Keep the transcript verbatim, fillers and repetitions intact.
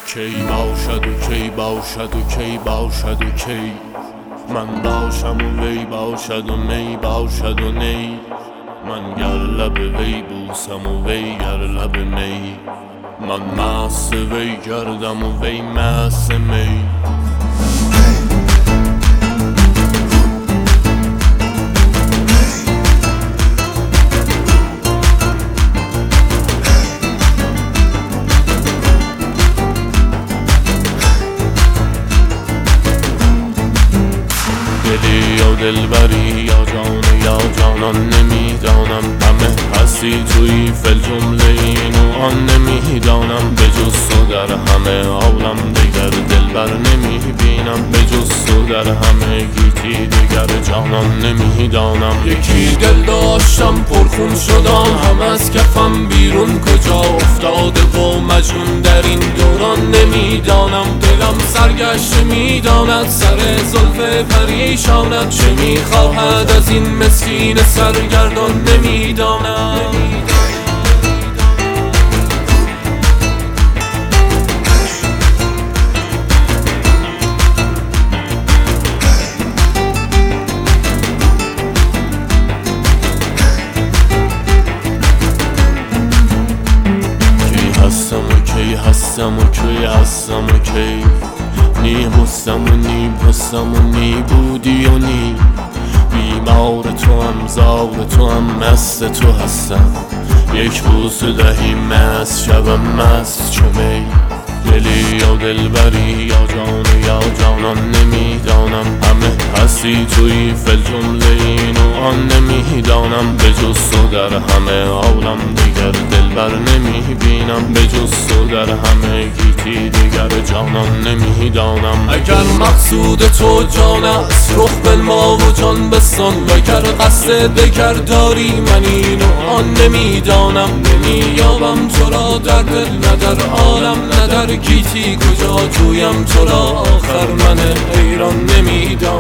کی باشد و کی باشد و کی باشد و کی من باشم و وی باشد و می باشد و نی من گر لب وی بوسم و وی گر لب می من مست وی گردم و وی مست می دلی یا دلبری یا جان یا جانان نمیدانم همه هستی توی فل جمله این و آن نمیدانم به جز تو در همه عالم دیگر دلبر نمیبینم به جز تو در همه گیتی دیگر جانان نمیدانم یکی دل داشتم پرخون شدم هم از کفم بیرون کجا افتاده و مجنون در این دوران نمیدانم دلم سرگشته میداند سر زلف پریشانت چه میخواهد از این مسکین سرگردان نمیدانم کی هستم و کی هستم و کی هستم و کی نی هستم و نی هستم و نی بودی و نی بیمار تو هم زار تو هم مست تو هستم یک بوس دهی مست شبم مست چو می دلی یا دلبری یا جان یا جانان نمیدانم همه هستی توی فل جمله این و آن نمیدانم به جز تو در همه عالم دیگر دلبر نمیبینم به جز تو در همه گیتی دیگر جانان نمیدانم اگر مقصود تو جان است رخ بنما و جان بستان وگر قصد دگر داری من این و آن نمیدانم نمییابم تو را در دل نه در عالم نه در گیتی کجا جویم تو را آخر من حیران نمیدانم